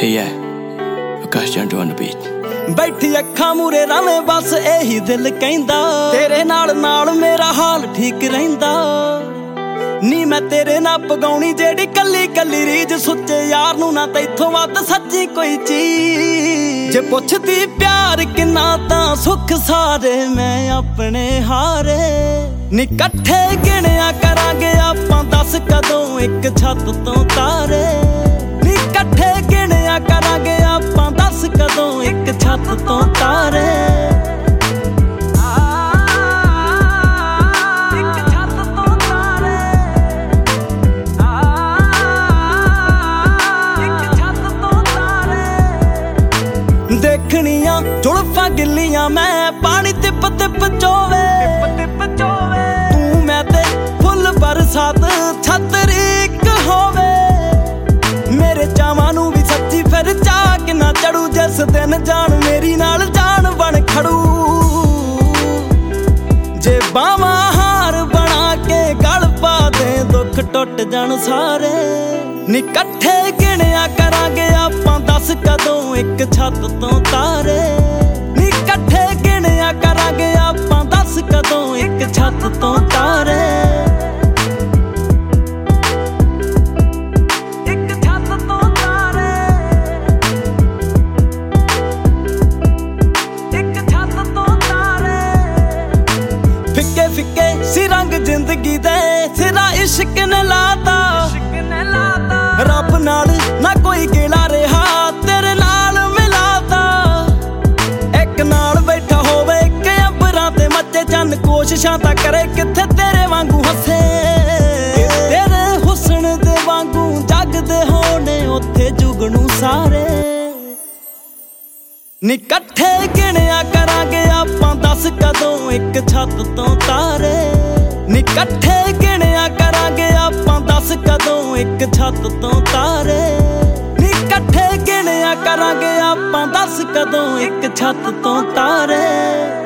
Hey yeah, Akash Jantu on the beat. बैठी अखा मूरे रवे बस यही दिल कहंदा तेरे नाल नाल मेरा हाल ठीक रहिंदा नी मैं तेरे ना पगाउणी जेड़ी कल्ली कल्ली रीज सुच्चे यार नू ना तैथों वध सच्ची कोई चीज जे पुछदी प्यार किन्ना तां सुख सारे मैं अपने हारे नी कट्ठे गिणिया करांगे आपां दस कदों एक छत तों तारे नी कट्ठे गिणिया करांगे आपां दस कदों एक छत तों तारे देखनियां जुल्फां गिल्लियां मैं पानी तिप तिप चोवे तू मैं ते फुल बरसात छतरी इक होवे मेरे चावां नू भी सच्ची फिर चाह कि ना चढ़ू जिस दिन जान मेरी नाल जान बन खड़ू जे बावां हार बना के गल पा दे दुख टुट जान सारे नी कट्ठे गिणिया करांगे आपां दस कदों एक छत तों तारे नी कट्ठे गिणिया करांगे आपां दस कदों एक छत तों तारे फिक्के फिक्के सी रंग जिंदगी दे सिरा इश्क ने लाता रब नाल ना कोई गिला रहा तेरे नाल मिलाता एक नाल बैठा होवे कि अंबरां ते मच्चे चंद कोशिशां तां करे किथे तेरे वांगू हसे तेरे हुस्न दे वांगू जगदे होने उत्थे जुगनू सारे नी कट्ठे गिणिया करांगे आपां दस कदों एक छत तों तारे नी कट्ठे गिणिया करांगे आपां दस कदों एक छत तों तारे नी कट्ठे गिणिया करांगे आपां दस कदों एक छत तों तारे।